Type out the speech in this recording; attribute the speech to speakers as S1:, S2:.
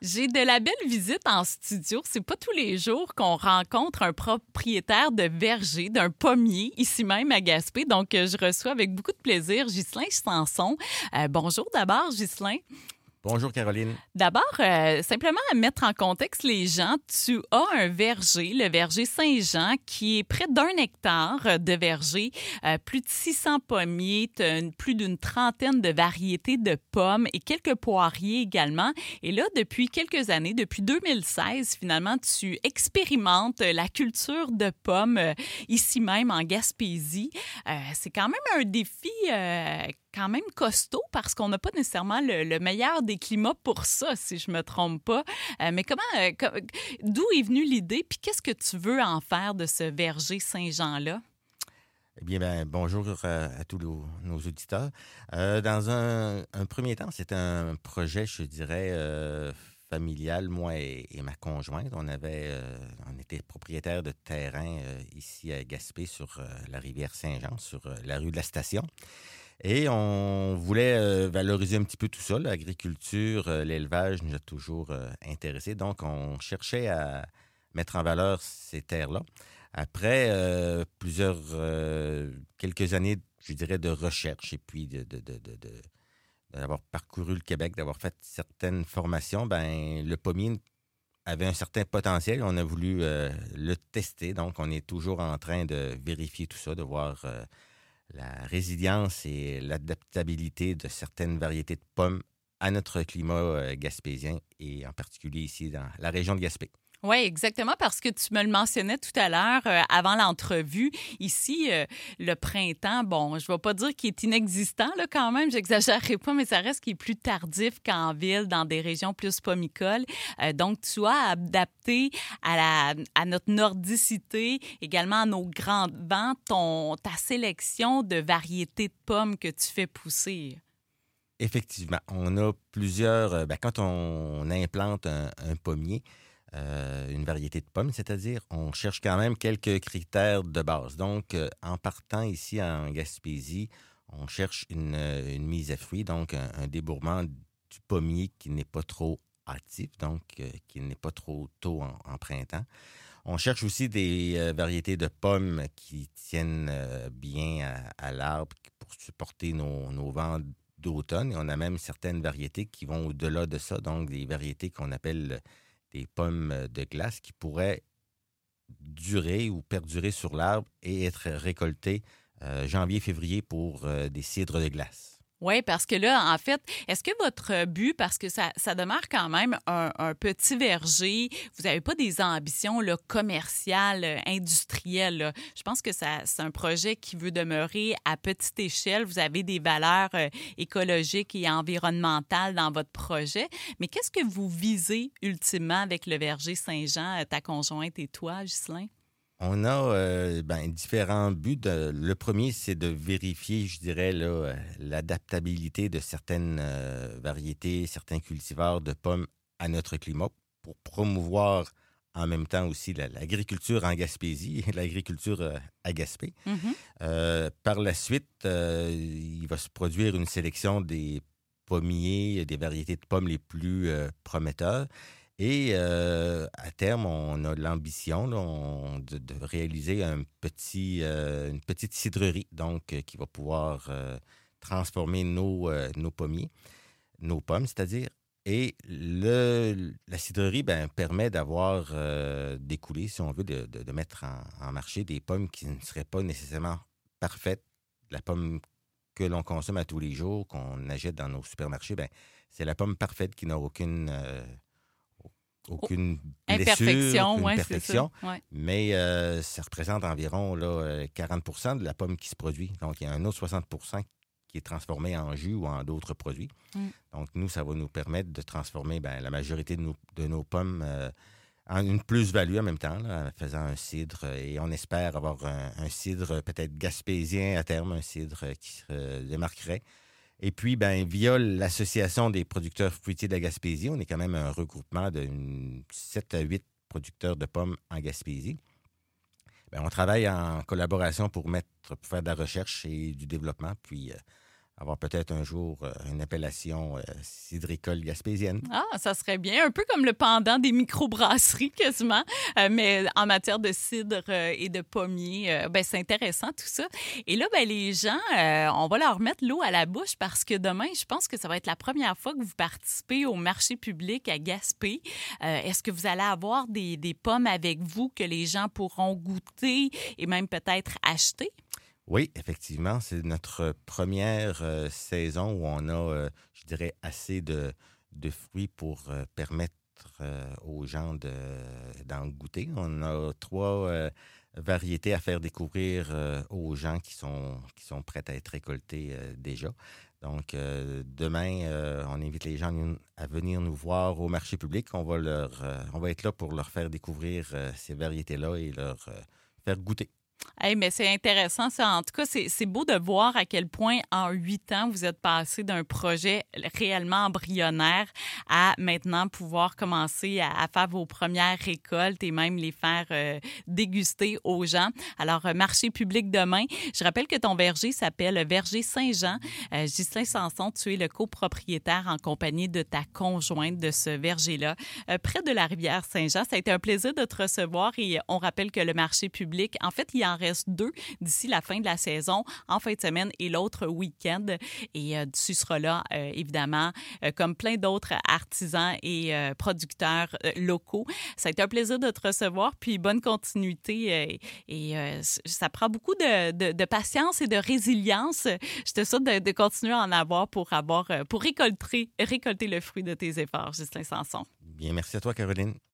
S1: J'ai de la belle visite en studio. C'est pas tous les jours qu'on rencontre un propriétaire de verger, d'un pommier, ici même à Gaspé. Donc, je reçois avec beaucoup de plaisir Ghislain Sanson. Bonjour d'abord, Ghislain.
S2: Bonjour, Caroline.
S1: D'abord, simplement à mettre en contexte les gens, tu as un verger, le verger Saint-Jean, qui est près d'1 hectare de verger, plus de 600 pommiers, plus d'une trentaine de variétés de pommes et quelques poiriers également. Et là, depuis quelques années, depuis 2016, finalement, tu expérimentes la culture de pommes ici même en Gaspésie. C'est quand même un défi quand même costaud parce qu'on n'a pas nécessairement le meilleur des climats pour ça, si je me trompe pas. Mais d'où est venue l'idée, puis qu'est-ce que tu veux en faire de ce verger Saint-Jean-là?
S2: Eh bien, bonjour à tous nos auditeurs. Dans un premier temps, c'est un projet, je dirais, familial, moi et ma conjointe. On était propriétaire de terrain ici à Gaspé sur la rivière Saint-Jean, sur la rue de la Station. Et on voulait valoriser un petit peu tout ça. L'agriculture, l'élevage nous a toujours intéressés. Donc, on cherchait à mettre en valeur ces terres-là. Après quelques années, je dirais, de recherche et puis d'avoir parcouru le Québec, d'avoir fait certaines formations, le pommier avait un certain potentiel. On a voulu le tester. Donc, on est toujours en train de vérifier tout ça, de voir la résilience et l'adaptabilité de certaines variétés de pommes à notre climat gaspésien et en particulier ici dans la région de Gaspé.
S1: Oui, exactement, parce que tu me le mentionnais tout à l'heure avant l'entrevue. Ici, le printemps, bon, je ne vais pas dire qu'il est inexistant là, quand même, j'exagérerai pas, mais ça reste qu'il est plus tardif qu'en ville, dans des régions plus pommicoles. Donc, tu as adapté à notre nordicité, également à nos grands vents, ta sélection de variétés de pommes que tu fais pousser.
S2: Effectivement, on a plusieurs... quand on implante un pommier, une variété de pommes, c'est-à-dire on cherche quand même quelques critères de base. Donc, en partant ici en Gaspésie, on cherche une mise à fruit, donc un débourrement du pommier qui n'est pas trop hâtif, donc qui n'est pas trop tôt en printemps. On cherche aussi des variétés de pommes qui tiennent bien à l'arbre pour supporter nos vents d'automne. Et on a même certaines variétés qui vont au-delà de ça, donc des variétés qu'on appelle des pommes de glace qui pourraient durer ou perdurer sur l'arbre et être récoltées janvier-février pour des cidres de glace.
S1: Oui, parce que là, en fait, est-ce que votre but, parce que ça demeure quand même un petit verger, vous n'avez pas des ambitions là, commerciales, industrielles, là. Je pense que c'est un projet qui veut demeurer à petite échelle. Vous avez des valeurs écologiques et environnementales dans votre projet. Mais qu'est-ce que vous visez ultimement avec le verger Saint-Jean, ta conjointe et toi, Ghislain?
S2: On a différents buts. Le premier, c'est de vérifier, je dirais, l'adaptabilité de certaines variétés, certains cultivars de pommes à notre climat pour promouvoir en même temps aussi l'agriculture en Gaspésie et l'agriculture à Gaspé.
S1: Mm-hmm.
S2: Par la suite, il va se produire une sélection des pommiers, des variétés de pommes les plus prometteurs. Et à terme, on a l'ambition de réaliser une petite cidrerie donc, qui va pouvoir transformer nos pommiers, nos pommes, c'est-à-dire. Et la cidrerie permet d'avoir des coulées, si on veut, de mettre en marché des pommes qui ne seraient pas nécessairement parfaites. La pomme que l'on consomme à tous les jours, qu'on achète dans nos supermarchés, c'est la pomme parfaite qui n'a aucune blessure, aucune perfection,
S1: ouais.
S2: Mais ça représente environ 40% de la pomme qui se produit. Donc, il y a un autre 60% qui est transformé en jus ou en d'autres produits.
S1: Mm.
S2: Donc, nous, ça va nous permettre de transformer la majorité de nos pommes en une plus-value en même temps, là, en faisant un cidre. Et on espère avoir un cidre peut-être gaspésien à terme, un cidre qui se démarquerait. Et puis, via l'Association des producteurs fruitiers de la Gaspésie, on est quand même un regroupement de 7 à 8 producteurs de pommes en Gaspésie. On travaille en collaboration pour faire de la recherche et du développement, puis avoir peut-être un jour une appellation cidricole gaspésienne.
S1: Ah, ça serait bien. Un peu comme le pendant des microbrasseries, quasiment, mais en matière de cidre et de pommier. Ben, c'est intéressant, tout ça. Et là, ben, les gens, on va leur mettre l'eau à la bouche parce que demain, je pense que ça va être la première fois que vous participez au marché public à Gaspé. Est-ce que vous allez avoir des pommes avec vous que les gens pourront goûter et même peut-être acheter?
S2: Oui, effectivement, c'est notre première saison où on a, je dirais, assez de fruits pour permettre aux gens d'en goûter. On a 3 variétés à faire découvrir aux gens qui sont prêtes à être récoltées déjà. Donc, demain, on invite les gens à venir nous voir au marché public. On va être là pour leur faire découvrir ces variétés-là et leur faire goûter.
S1: Hey, mais c'est intéressant, ça. En tout cas, c'est beau de voir à quel point, en 8 ans, vous êtes passé d'un projet réellement embryonnaire à maintenant pouvoir commencer à faire vos premières récoltes et même les faire déguster aux gens. Alors, marché public demain. Je rappelle que ton verger s'appelle Verger Saint-Jean. Ghislain Sanson, tu es le copropriétaire en compagnie de ta conjointe de ce verger-là, près de la rivière Saint-Jean. Ça a été un plaisir de te recevoir et on rappelle que le marché public, en fait, il en reste 2 d'ici la fin de la saison, en fin de semaine et l'autre week-end. Et tu seras là, évidemment, comme plein d'autres artisans et producteurs locaux. Ça a été un plaisir de te recevoir, puis bonne continuité. Ça prend beaucoup de patience et de résilience. Je te souhaite de continuer à en avoir pour récolter le fruit de tes efforts, Ghislain Sanson.
S2: Bien, merci à toi, Caroline.